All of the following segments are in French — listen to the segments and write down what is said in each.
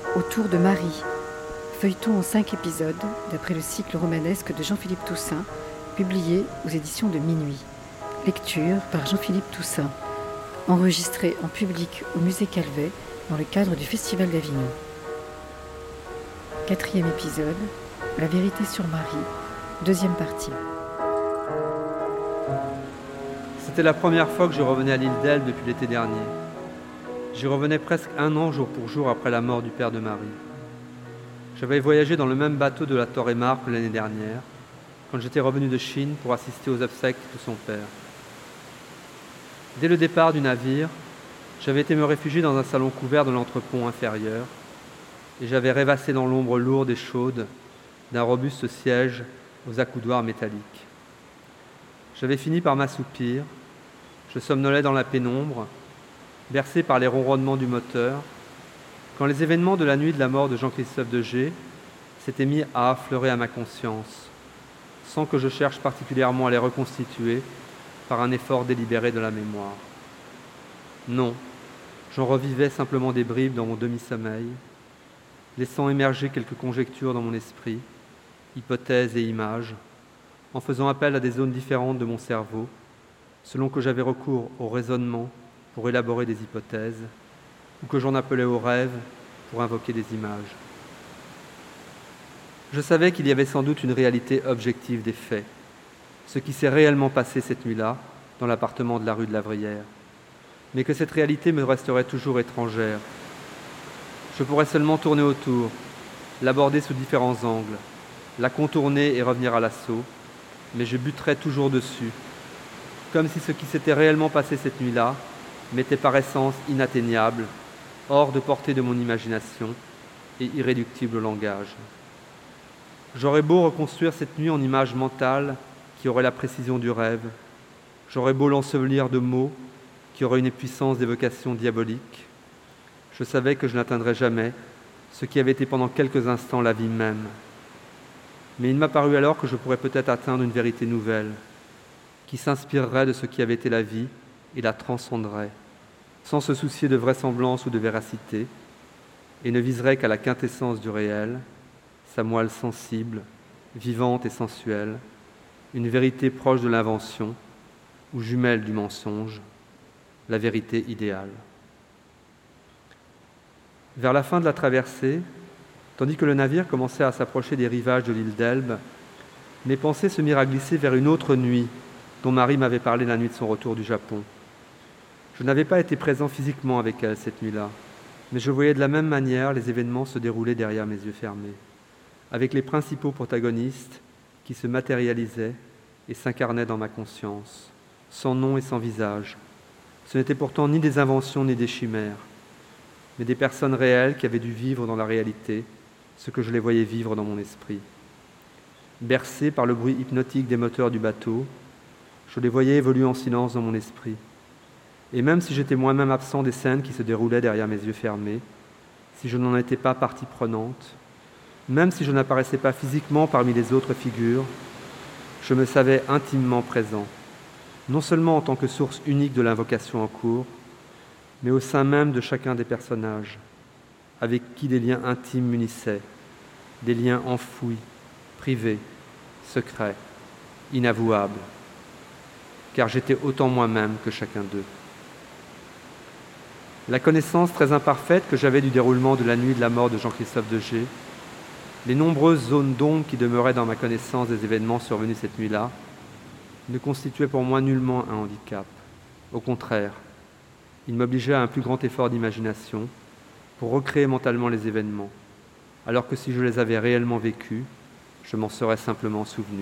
Autour de Marie, feuilleton en 5 épisodes, d'après le cycle romanesque de Jean-Philippe Toussaint, publié aux éditions de Minuit. Lecture par Jean-Philippe Toussaint, enregistré en public au Musée Calvet dans le cadre du Festival d'Avignon. 4e épisode, La vérité sur Marie, 2e partie. C'était la première fois que je revenais à l'île d'Elbe depuis l'été dernier. J'y revenais presque 1 an jour pour jour après la mort du père de Marie. J'avais voyagé dans le même bateau de la Torre-et-Mar que l'année dernière, quand j'étais revenu de Chine pour assister aux obsèques de son père. Dès le départ du navire, j'avais été me réfugier dans un salon couvert de l'entrepont inférieur et j'avais rêvassé dans l'ombre lourde et chaude d'un robuste siège aux accoudoirs métalliques. J'avais fini par m'assoupir, je somnolais dans la pénombre, bercé par les ronronnements du moteur, quand les événements de la nuit de la mort de Jean-Christophe de G s'étaient mis à affleurer à ma conscience, sans que je cherche particulièrement à les reconstituer par un effort délibéré de la mémoire. Non, j'en revivais simplement des bribes dans mon demi-sommeil, laissant émerger quelques conjectures dans mon esprit, hypothèses et images, en faisant appel à des zones différentes de mon cerveau, selon que j'avais recours au raisonnement pour élaborer des hypothèses, ou que j'en appelais au rêve pour invoquer des images. Je savais qu'il y avait sans doute une réalité objective des faits, ce qui s'est réellement passé cette nuit-là dans l'appartement de la rue de la Vrière, mais que cette réalité me resterait toujours étrangère. Je pourrais seulement tourner autour, l'aborder sous différents angles, la contourner et revenir à l'assaut, mais je buterais toujours dessus, comme si ce qui s'était réellement passé cette nuit-là m'était par essence inatteignable, hors de portée de mon imagination et irréductible au langage. J'aurais beau reconstruire cette nuit en image mentale qui aurait la précision du rêve, j'aurais beau l'ensevelir de mots qui auraient une puissance d'évocation diabolique, je savais que je n'atteindrais jamais ce qui avait été pendant quelques instants la vie même. Mais il m'a paru alors que je pourrais peut-être atteindre une vérité nouvelle, qui s'inspirerait de ce qui avait été la vie et la transcenderait, sans se soucier de vraisemblance ou de véracité, et ne viserait qu'à la quintessence du réel, sa moelle sensible, vivante et sensuelle, une vérité proche de l'invention ou jumelle du mensonge, la vérité idéale. Vers la fin de la traversée, tandis que le navire commençait à s'approcher des rivages de l'île d'Elbe, mes pensées se mirent à glisser vers une autre nuit dont Marie m'avait parlé la nuit de son retour du Japon. Je n'avais pas été présent physiquement avec elle cette nuit-là, mais je voyais de la même manière les événements se dérouler derrière mes yeux fermés, avec les principaux protagonistes qui se matérialisaient et s'incarnaient dans ma conscience, sans nom et sans visage. Ce n'étaient pourtant ni des inventions ni des chimères, mais des personnes réelles qui avaient dû vivre dans la réalité ce que je les voyais vivre dans mon esprit. Bercés par le bruit hypnotique des moteurs du bateau, je les voyais évoluer en silence dans mon esprit. Et même si j'étais moi-même absent des scènes qui se déroulaient derrière mes yeux fermés, si je n'en étais pas partie prenante, même si je n'apparaissais pas physiquement parmi les autres figures, je me savais intimement présent, non seulement en tant que source unique de l'invocation en cours, mais au sein même de chacun des personnages, avec qui des liens intimes m'unissaient, des liens enfouis, privés, secrets, inavouables, car j'étais autant moi-même que chacun d'eux. La connaissance très imparfaite que j'avais du déroulement de la nuit de la mort de Jean-Christophe de G, les nombreuses zones d'ombre qui demeuraient dans ma connaissance des événements survenus cette nuit-là, ne constituaient pour moi nullement un handicap. Au contraire, il m'obligeait à un plus grand effort d'imagination pour recréer mentalement les événements, alors que si je les avais réellement vécus, je m'en serais simplement souvenu.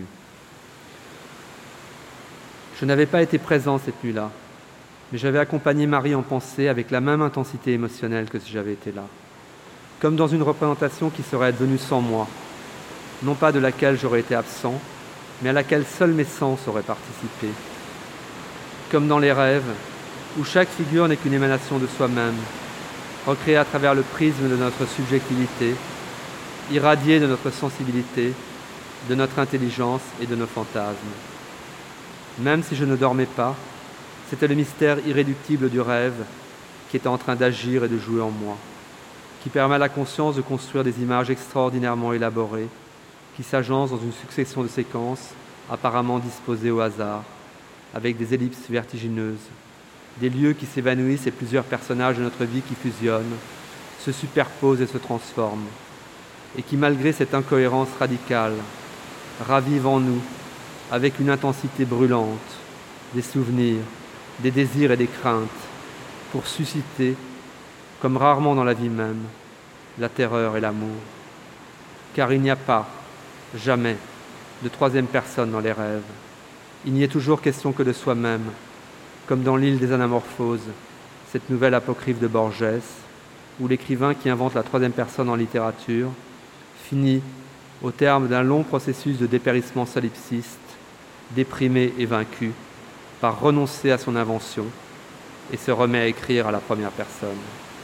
Je n'avais pas été présent cette nuit-là, mais j'avais accompagné Marie en pensée avec la même intensité émotionnelle que si j'avais été là, comme dans une représentation qui serait advenue sans moi, non pas de laquelle j'aurais été absent, mais à laquelle seuls mes sens auraient participé, comme dans les rêves, où chaque figure n'est qu'une émanation de soi-même, recréée à travers le prisme de notre subjectivité, irradiée de notre sensibilité, de notre intelligence et de nos fantasmes. Même si je ne dormais pas, c'était le mystère irréductible du rêve qui était en train d'agir et de jouer en moi, qui permet à la conscience de construire des images extraordinairement élaborées, qui s'agencent dans une succession de séquences apparemment disposées au hasard, avec des ellipses vertigineuses, des lieux qui s'évanouissent et plusieurs personnages de notre vie qui fusionnent, se superposent et se transforment, et qui, malgré cette incohérence radicale, ravivent en nous, avec une intensité brûlante, des souvenirs, des désirs et des craintes, pour susciter, comme rarement dans la vie même, la terreur et l'amour. Car il n'y a pas, jamais, de troisième personne dans les rêves. Il n'y est toujours question que de soi-même, comme dans l'île des Anamorphoses, cette nouvelle apocryphe de Borges, où l'écrivain qui invente la troisième personne en littérature finit, au terme d'un long processus de dépérissement solipsiste, déprimé et vaincu, par renoncer à son invention et se remet à écrire à la première personne.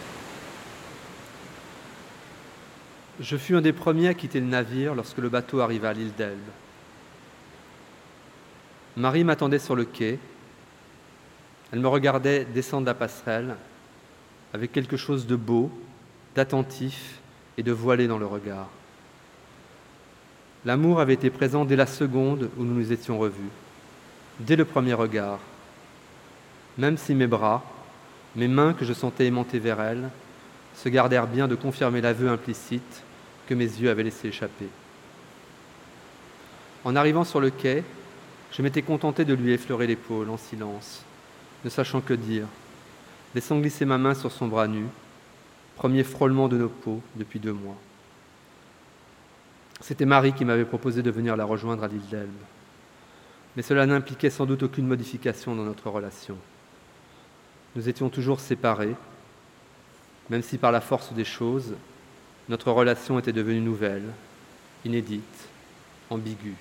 Je fus un des premiers à quitter le navire lorsque le bateau arriva à l'île d'Elbe. Marie m'attendait sur le quai. Elle me regardait descendre la passerelle avec quelque chose de beau, d'attentif et de voilé dans le regard. L'amour avait été présent dès la seconde où nous nous étions revus, dès le premier regard, même si mes bras, mes mains que je sentais aimanter vers elle, se gardèrent bien de confirmer l'aveu implicite que mes yeux avaient laissé échapper. En arrivant sur le quai, je m'étais contenté de lui effleurer l'épaule en silence, ne sachant que dire, laissant glisser ma main sur son bras nu, premier frôlement de nos peaux depuis 2 mois. C'était Marie qui m'avait proposé de venir la rejoindre à l'île d'Elbe. Mais cela n'impliquait sans doute aucune modification dans notre relation. Nous étions toujours séparés, même si par la force des choses, notre relation était devenue nouvelle, inédite, ambiguë.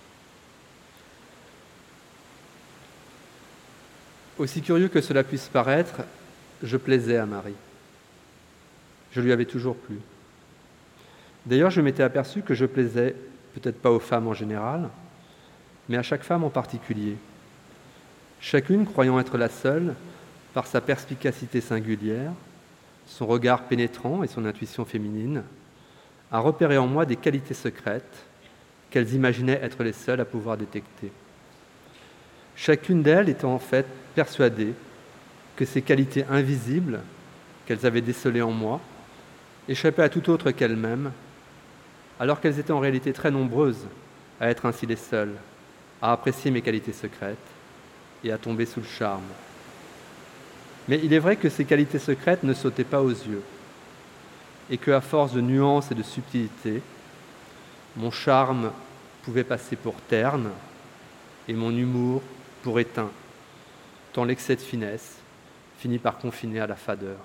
Aussi curieux que cela puisse paraître, je plaisais à Marie. Je lui avais toujours plu. D'ailleurs, je m'étais aperçu que je plaisais, peut-être pas aux femmes en général, mais à chaque femme en particulier. Chacune croyant être la seule, par sa perspicacité singulière, son regard pénétrant et son intuition féminine, a repéré en moi des qualités secrètes qu'elles imaginaient être les seules à pouvoir détecter. Chacune d'elles étant en fait persuadée que ces qualités invisibles qu'elles avaient décelées en moi échappaient à tout autre qu'elles-mêmes, alors qu'elles étaient en réalité très nombreuses à être ainsi les seules, à apprécier mes qualités secrètes et à tomber sous le charme. Mais il est vrai que ces qualités secrètes ne sautaient pas aux yeux, et qu'à force de nuances et de subtilité, mon charme pouvait passer pour terne et mon humour pour éteint, tant l'excès de finesse finit par confiner à la fadeur.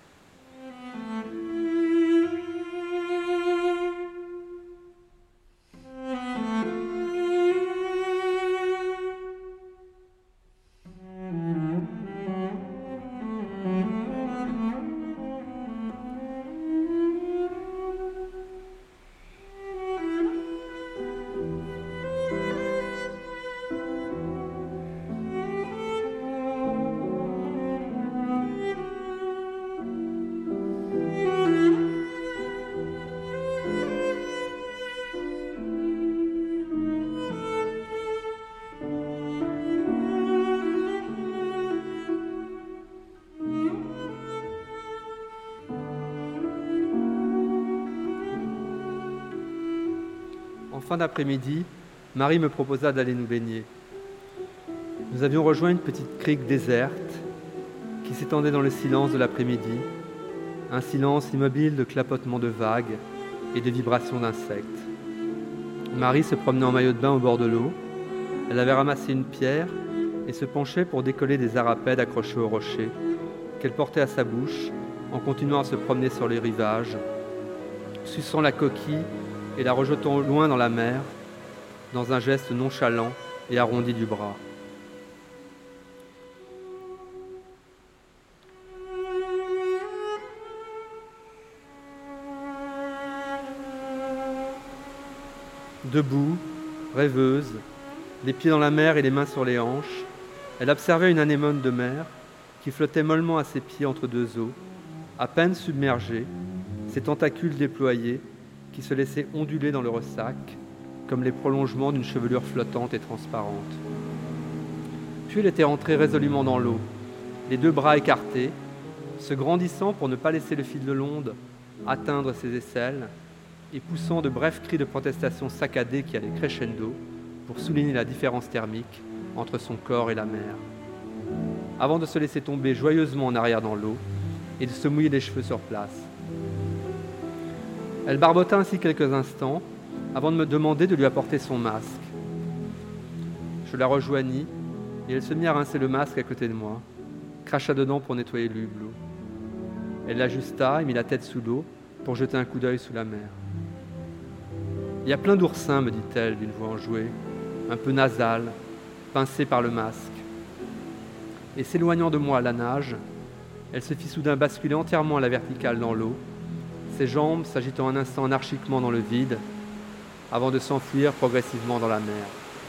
En fin d'après-midi, Marie me proposa d'aller nous baigner. Nous avions rejoint une petite crique déserte qui s'étendait dans le silence de l'après-midi, un silence immobile de clapotements de vagues et de vibrations d'insectes. Marie se promenait en maillot de bain au bord de l'eau. Elle avait ramassé une pierre et se penchait pour décoller des arapèdes accrochés au rocher qu'elle portait à sa bouche en continuant à se promener sur les rivages, suçant la coquille et la rejetant loin dans la mer, dans un geste nonchalant et arrondi du bras. Debout, rêveuse, les pieds dans la mer et les mains sur les hanches, elle observait une anémone de mer qui flottait mollement à ses pieds entre 2 eaux, à peine submergée, ses tentacules déployés qui se laissaient onduler dans le ressac, comme les prolongements d'une chevelure flottante et transparente. Puis elle était entrée résolument dans l'eau, les deux bras écartés, se grandissant pour ne pas laisser le fil de l'onde atteindre ses aisselles et poussant de brefs cris de protestation saccadés qui allaient crescendo pour souligner la différence thermique entre son corps et la mer, avant de se laisser tomber joyeusement en arrière dans l'eau et de se mouiller les cheveux sur place. Elle barbota ainsi quelques instants avant de me demander de lui apporter son masque. Je la rejoignis et elle se mit à rincer le masque à côté de moi, cracha dedans pour nettoyer l'hublot. Elle l'ajusta et mit la tête sous l'eau pour jeter un coup d'œil sous la mer. « Il y a plein d'oursins, me dit-elle d'une voix enjouée, un peu nasale, pincée par le masque. » Et s'éloignant de moi à la nage, elle se fit soudain basculer entièrement à la verticale dans l'eau, ses jambes s'agitant un instant anarchiquement dans le vide, avant de s'enfuir progressivement dans la mer.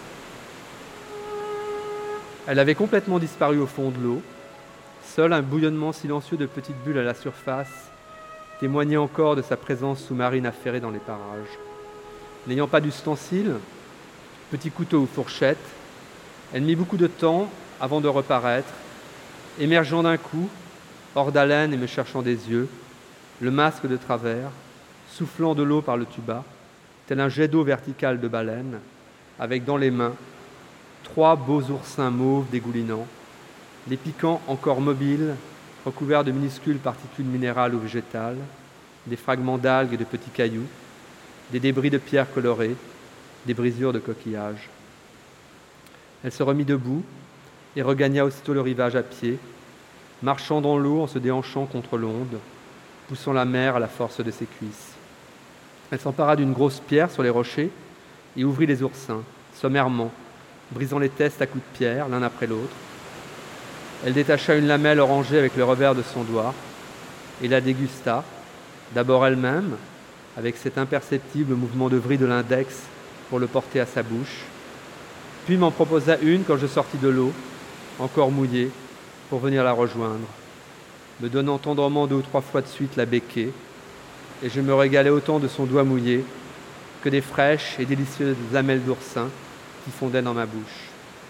Elle avait complètement disparu au fond de l'eau. Seul un bouillonnement silencieux de petites bulles à la surface témoignait encore de sa présence sous-marine affairée dans les parages. N'ayant pas d'ustensiles, petits couteaux ou fourchettes, elle mit beaucoup de temps avant de reparaître, émergeant d'un coup, hors d'haleine et me cherchant des yeux, le masque de travers, soufflant de l'eau par le tuba, tel un jet d'eau vertical de baleine, avec dans les mains 3 beaux oursins mauves dégoulinants, les piquants encore mobiles, recouverts de minuscules particules minérales ou végétales, des fragments d'algues et de petits cailloux, des débris de pierres colorées, des brisures de coquillages. Elle se remit debout et regagna aussitôt le rivage à pied, marchant dans l'eau en se déhanchant contre l'onde, poussant la mer à la force de ses cuisses. Elle s'empara d'une grosse pierre sur les rochers et ouvrit les oursins, sommairement, brisant les testes à coups de pierre, l'un après l'autre. Elle détacha une lamelle orangée avec le revers de son doigt et la dégusta, d'abord elle-même, avec cet imperceptible mouvement de vrille de l'index pour le porter à sa bouche, puis m'en proposa une quand je sortis de l'eau, encore mouillée, pour venir la rejoindre, me donnant tendrement 2 ou 3 fois de suite la becquée, et je me régalais autant de son doigt mouillé que des fraîches et délicieuses lamelles d'oursin qui fondaient dans ma bouche.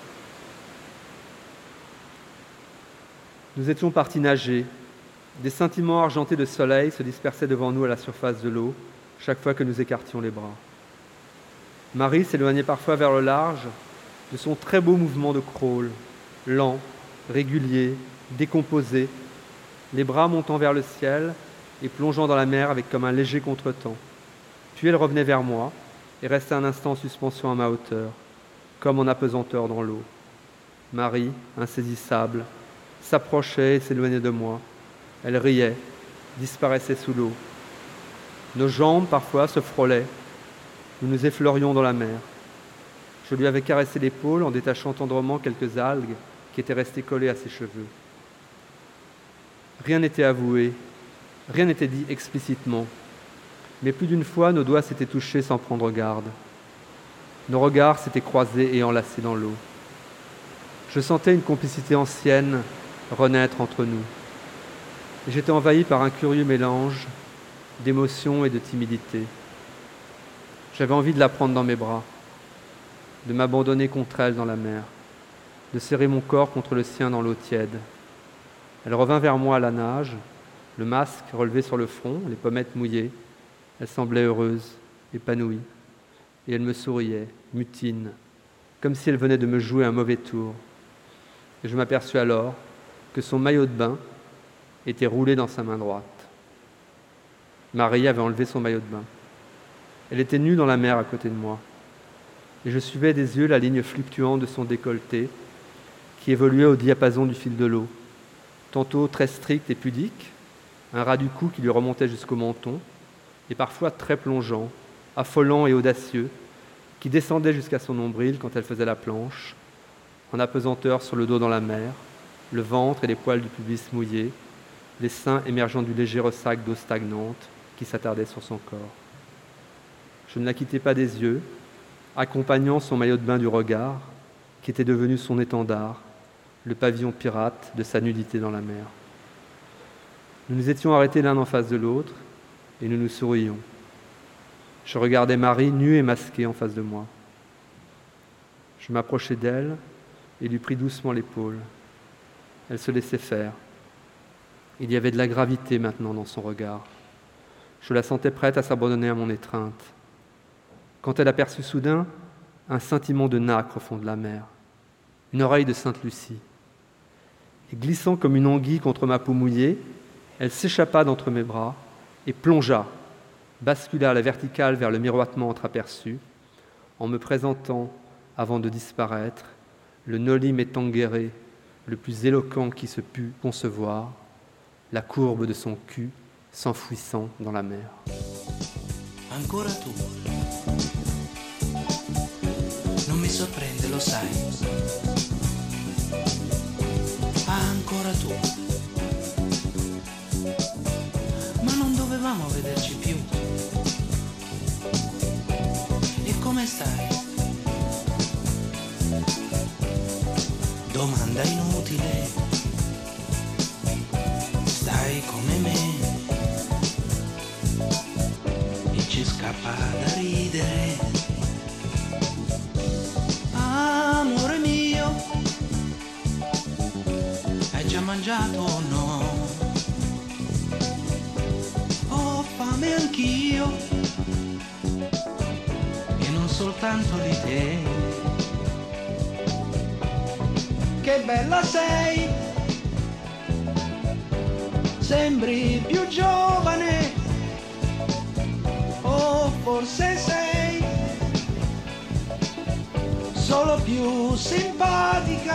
Nous étions partis nager. Des scintillements argentés de soleil se dispersaient devant nous à la surface de l'eau, chaque fois que nous écartions les bras. Marie s'éloignait parfois vers le large de son très beau mouvement de crawl, lent, régulier, décomposé, les bras montant vers le ciel et plongeant dans la mer avec comme un léger contretemps. Puis elle revenait vers moi et restait un instant en suspension à ma hauteur, comme en apesanteur dans l'eau. Marie, insaisissable, s'approchait et s'éloignait de moi. Elle riait, disparaissait sous l'eau. Nos jambes, parfois, se frôlaient. Nous nous effleurions dans la mer. Je lui avais caressé l'épaule en détachant tendrement quelques algues qui étaient restées collées à ses cheveux. Rien n'était avoué, rien n'était dit explicitement, mais plus d'une fois, nos doigts s'étaient touchés sans prendre garde. Nos regards s'étaient croisés et enlacés dans l'eau. Je sentais une complicité ancienne renaître entre nous. Et j'étais envahi par un curieux mélange d'émotion et de timidité. J'avais envie de la prendre dans mes bras, de m'abandonner contre elle dans la mer, de serrer mon corps contre le sien dans l'eau tiède. Elle revint vers moi à la nage, le masque relevé sur le front, les pommettes mouillées. Elle semblait heureuse, épanouie, et elle me souriait, mutine, comme si elle venait de me jouer un mauvais tour. Et je m'aperçus alors que son maillot de bain était roulé dans sa main droite. Marie avait enlevé son maillot de bain. Elle était nue dans la mer à côté de moi, et je suivais des yeux la ligne fluctuante de son décolleté qui évoluait au diapason du fil de l'eau, tantôt très strict et pudique, un ras du cou qui lui remontait jusqu'au menton, et parfois très plongeant, affolant et audacieux, qui descendait jusqu'à son nombril quand elle faisait la planche, en apesanteur sur le dos dans la mer, le ventre et les poils du pubis mouillés, les seins émergeant du léger ressac d'eau stagnante qui s'attardait sur son corps. Je ne la quittais pas des yeux, accompagnant son maillot de bain du regard, qui était devenu son étendard, le pavillon pirate de sa nudité dans la mer. Nous nous étions arrêtés l'un en face de l'autre, et nous nous sourions. Je regardais Marie nue et masquée en face de moi. Je m'approchai d'elle et lui pris doucement l'épaule. Elle se laissait faire. Il y avait de la gravité maintenant dans son regard. Je la sentais prête à s'abandonner à mon étreinte. Quand elle aperçut soudain un scintillement de nacre au fond de la mer, une oreille de Sainte Lucie. Et glissant comme une anguille contre ma peau mouillée, elle s'échappa d'entre mes bras et plongea, bascula à la verticale vers le miroitement entreaperçu, en me présentant, avant de disparaître, le noli me tangere le plus éloquent qui se pût concevoir, la courbe de son cul s'enfouissant dans la mer. Ancora tu. Non mi sorprende, lo sai. Ancora tu. Ma non dovevamo vederci più. E come stai? Domanda inutile. Stai come me. E ci scappa da ridere. Amore mio, hai già mangiato o no? Ho fame anch'io, e non soltanto di te. Che bella sei, sembri più giovane, o forse sei solo più simpatica.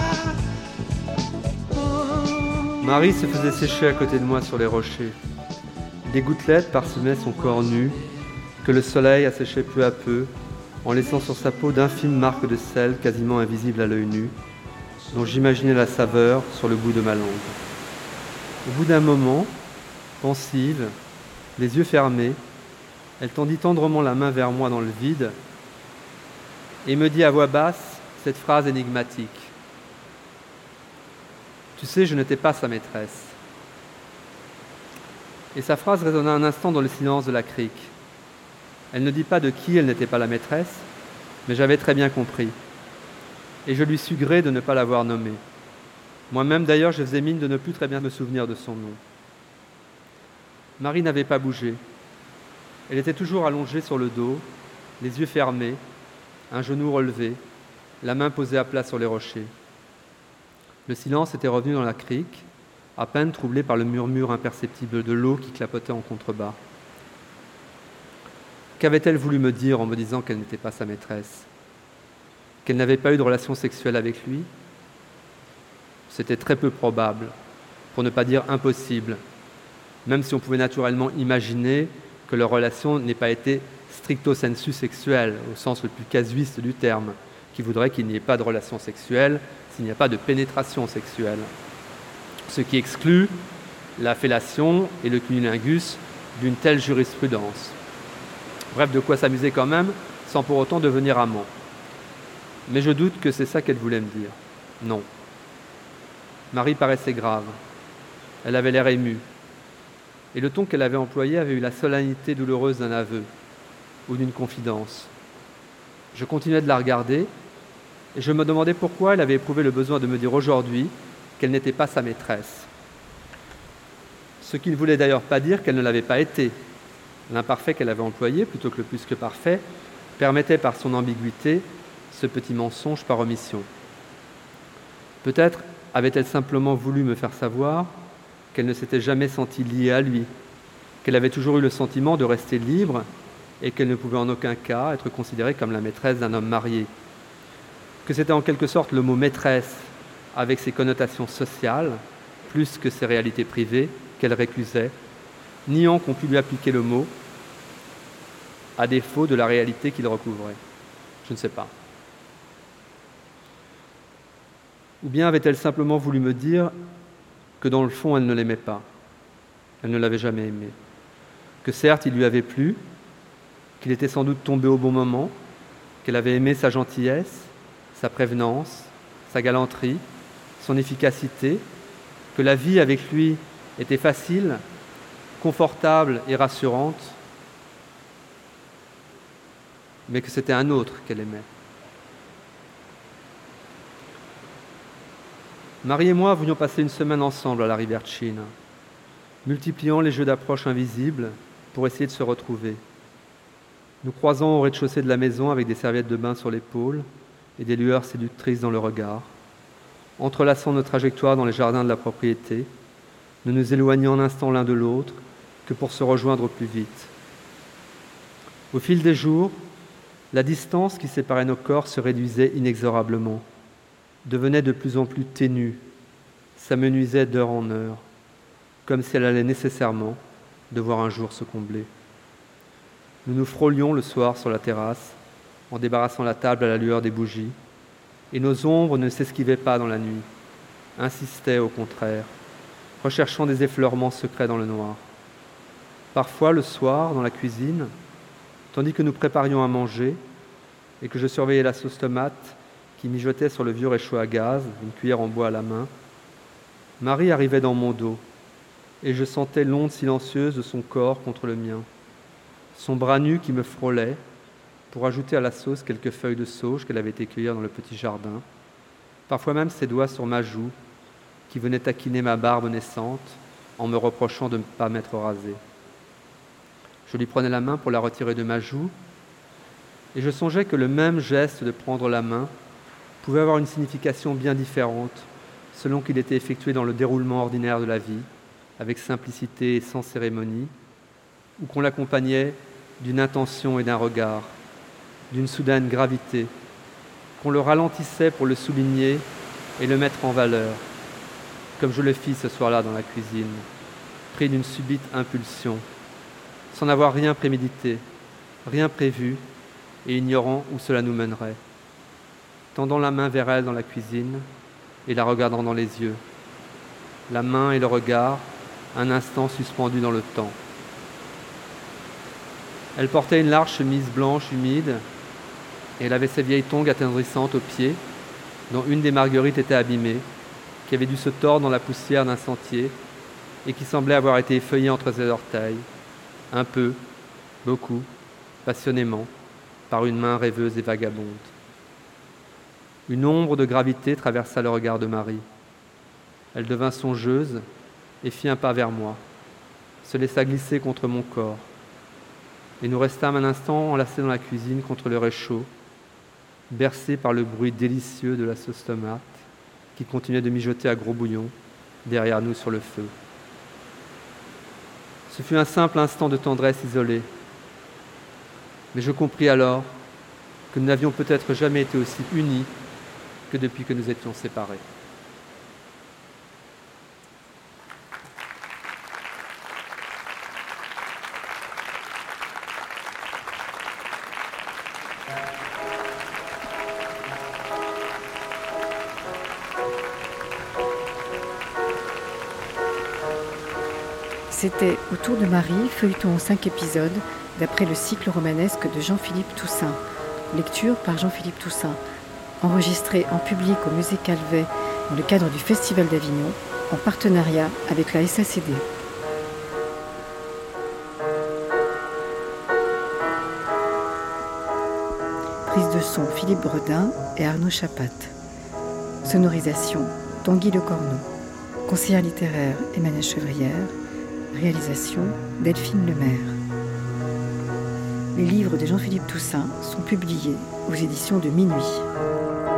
Marie se faisait sécher à côté de moi sur les rochers. Des gouttelettes parsemaient son corps nu, que le soleil asséchait peu à peu, en laissant sur sa peau d'infimes marques de sel quasiment invisibles à l'œil nu, dont j'imaginais la saveur sur le bout de ma langue. Au bout d'un moment, pensive, les yeux fermés, elle tendit tendrement la main vers moi dans le vide et me dit à voix basse cette phrase énigmatique. « Tu sais, je n'étais pas sa maîtresse. » Et sa phrase résonna un instant dans le silence de la crique. Elle ne dit pas de qui elle n'était pas la maîtresse, mais j'avais très bien compris. Et je lui sus gré de ne pas l'avoir nommée. Moi-même, d'ailleurs, je faisais mine de ne plus très bien me souvenir de son nom. Marie n'avait pas bougé. Elle était toujours allongée sur le dos, les yeux fermés, un genou relevé, la main posée à plat sur les rochers. Le silence était revenu dans la crique, à peine troublé par le murmure imperceptible de l'eau qui clapotait en contrebas. Qu'avait-elle voulu me dire en me disant qu'elle n'était pas sa maîtresse ? Qu'elle n'avait pas eu de relation sexuelle avec lui ? C'était très peu probable, pour ne pas dire impossible, même si on pouvait naturellement imaginer que leur relation n'ait pas été stricto sensu sexuelle, au sens le plus casuiste du terme, qui voudrait qu'il n'y ait pas de relation sexuelle s'il n'y a pas de pénétration sexuelle. Ce qui exclut la fellation et le cunnilingus d'une telle jurisprudence. Bref, de quoi s'amuser quand même, sans pour autant devenir amant. Mais je doute que c'est ça qu'elle voulait me dire. Non. Marie paraissait grave. Elle avait l'air émue. Et le ton qu'elle avait employé avait eu la solennité douloureuse d'un aveu ou d'une confidence. Je continuais de la regarder et je me demandais pourquoi elle avait éprouvé le besoin de me dire aujourd'hui qu'elle n'était pas sa maîtresse. Ce qui ne voulait d'ailleurs pas dire qu'elle ne l'avait pas été. L'imparfait qu'elle avait employé, plutôt que le plus que parfait, permettait par son ambiguïté ce petit mensonge par omission. Peut-être avait-elle simplement voulu me faire savoir qu'elle ne s'était jamais sentie liée à lui, qu'elle avait toujours eu le sentiment de rester libre et qu'elle ne pouvait en aucun cas être considérée comme la maîtresse d'un homme marié, que c'était en quelque sorte le mot « maîtresse » avec ses connotations sociales, plus que ses réalités privées, qu'elle récusait, niant qu'on pût lui appliquer le mot, à défaut de la réalité qu'il recouvrait. Je ne sais pas. Ou bien avait-elle simplement voulu me dire que dans le fond, elle ne l'aimait pas. Elle ne l'avait jamais aimé. Que certes, il lui avait plu, qu'il était sans doute tombé au bon moment, qu'elle avait aimé sa gentillesse, sa prévenance, sa galanterie, son efficacité, que la vie avec lui était facile, confortable et rassurante, mais que c'était un autre qu'elle aimait. Marie et moi voulions passer une semaine ensemble à la rivière Chine, multipliant les jeux d'approche invisibles pour essayer de se retrouver. Nous croisons au rez-de-chaussée de la maison avec des serviettes de bain sur l'épaule et des lueurs séductrices dans le regard. Entrelaçant nos trajectoires dans les jardins de la propriété, nous nous éloignons un instant l'un de l'autre que pour se rejoindre au plus vite. Au fil des jours, la distance qui séparait nos corps se réduisait inexorablement, devenait de plus en plus ténue, s'amenuisait d'heure en heure, comme si elle allait nécessairement devoir un jour se combler. Nous nous frôlions le soir sur la terrasse, en débarrassant la table à la lueur des bougies, et nos ombres ne s'esquivaient pas dans la nuit, insistaient au contraire, recherchant des effleurements secrets dans le noir. Parfois, le soir, dans la cuisine, tandis que nous préparions à manger et que je surveillais la sauce tomate qui mijotait sur le vieux réchaud à gaz, une cuillère en bois à la main, Marie arrivait dans mon dos, et je sentais l'onde silencieuse de son corps contre le mien, son bras nu qui me frôlait pour ajouter à la sauce quelques feuilles de sauge qu'elle avait été cueillir dans le petit jardin, parfois même ses doigts sur ma joue qui venaient taquiner ma barbe naissante en me reprochant de ne pas m'être rasé. Je lui prenais la main pour la retirer de ma joue, et je songeais que le même geste de prendre la main pouvait avoir une signification bien différente selon qu'il était effectué dans le déroulement ordinaire de la vie, avec simplicité et sans cérémonie, ou qu'on l'accompagnait d'une intention et d'un regard, d'une soudaine gravité, qu'on le ralentissait pour le souligner et le mettre en valeur, comme je le fis ce soir-là dans la cuisine, pris d'une subite impulsion, sans n'avoir rien prémédité, rien prévu, et ignorant où cela nous mènerait, tendant la main vers elle dans la cuisine et la regardant dans les yeux, la main et le regard un instant suspendus dans le temps. Elle portait une large chemise blanche humide et elle avait ses vieilles tongs attendrissantes aux pieds, dont une des marguerites était abîmée, qui avait dû se tordre dans la poussière d'un sentier et qui semblait avoir été effeuillée entre ses orteils, un peu, beaucoup, passionnément, par une main rêveuse et vagabonde. Une ombre de gravité traversa le regard de Marie. Elle devint songeuse et fit un pas vers moi, se laissa glisser contre mon corps. Et nous restâmes un instant enlacés dans la cuisine contre le réchaud, bercés par le bruit délicieux de la sauce tomate qui continuait de mijoter à gros bouillon derrière nous sur le feu. Ce fut un simple instant de tendresse isolée, mais je compris alors que nous n'avions peut-être jamais été aussi unis que depuis que nous étions séparés. C'était Autour de Marie, feuilleton en 5 épisodes, d'après le cycle romanesque de Jean-Philippe Toussaint. Lecture par Jean-Philippe Toussaint. Enregistré en public au Musée Calvet dans le cadre du Festival d'Avignon, en partenariat avec la SACD. Prise de son Philippe Bredin et Arnaud Chapat. Sonorisation Tanguy Lecornu. Conseillère littéraire Emmanuelle Chevrière. Réalisation Delphine Lemaire. Les livres de Jean-Philippe Toussaint sont publiés aux éditions de Minuit.